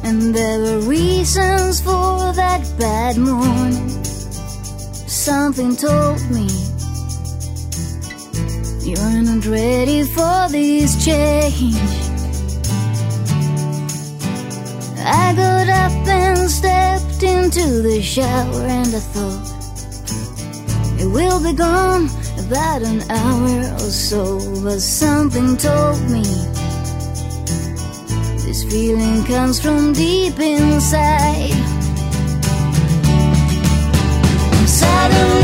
And there were reasons for that bad morning. Something told me you're not ready for this change. I got up and stepped into the shower, and I thought it will be gone about an hour or so. But something told me this feeling comes from deep inside. And suddenly